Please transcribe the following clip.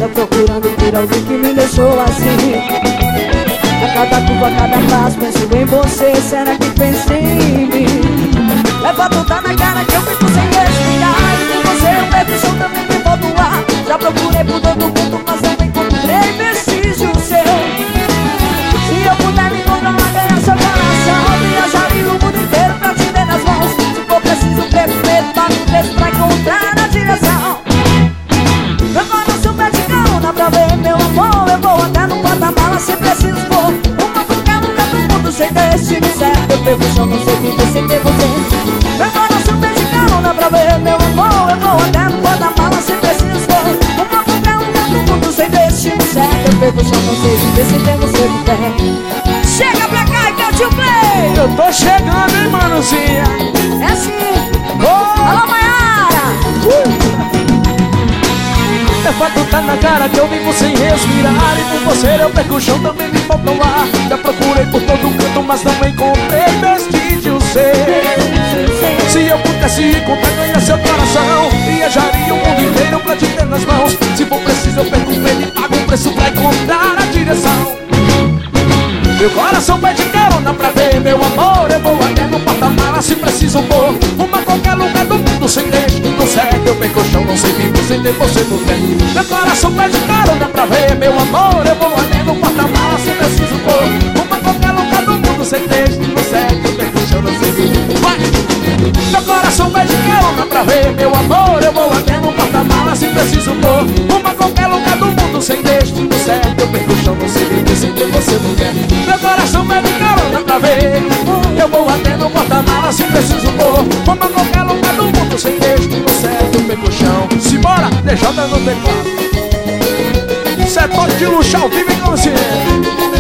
Anda procurando por alguém que me deixou assim. A cada curva, a cada passo penso em você. Será que pensa em mim? Leva tudo na cara que eu fico sem respirar. E com você eu perco o chão, também me falta o ar. Já procurei por todo mundo, mas não encontrei vestígio seu. Se eu puder me encontrar, ganhar seu coração, viajaria o mundo inteiro pra te ter nas mãos. Se for preciso, perco medo, pago o preço pra encontrar a direção. Meu coração pede carona pra ver meu amor. Eu vou até no porta-mala se preciso for. Uma qualquer lugar do mundo sem destino certo. Eu perco o chão, não sei viver sem ter você. Meu coração pede carona pra ver meu amor. Eu vou até no porta-mala se preciso for. Uma qualquer lugar do mundo sem destino certo. Eu perco o chão, não sei viver sem ter você de pé. Chega pra cá e cante o play. Eu tô chegando, hein, manozinha. É assim. Alô, Maiara. É fato tá na cara que eu vivo sem respirar. E com você eu perco o chão, também me falta o ar. Já procurei por todo canto, mas não encontrei vestígio seu. Se eu pudesse encontrar, ganhar seu coração, viajaria o mundo inteiro pra te ter nas mãos. Se for preciso eu perco o medo e pago o preço pra encontrar a direção. Meu coração pede carona pra ver meu amor. Eu vou até no porta-mala se preciso for. Uma qualquer lugar do mundo sem destino certo. Eu perco o chão, não sei viver sem ter você por perto. Meu coração pede carona pra ver meu amor. Eu vou até no porta-mala se preciso for. Uma qualquer lugar do mundo sem destino certo. Eu perco o chão, não sei viver. Vai! Meu coração pede carona pra ver meu amor. Eu vou até no porta-mala se preciso for. Uma qualquer lugar do mundo sem destino certo. Eu perco o chão, não sei viver sem ter você por perto. Meu coração pede carona pra ver. Eu vou até no porta-mala se preciso for. Vamos a qualquer lugar do mundo sem destino certo. Eu perco o chão. Simbora, DJ no teclado. Setor de luxo ao vivo e consciente.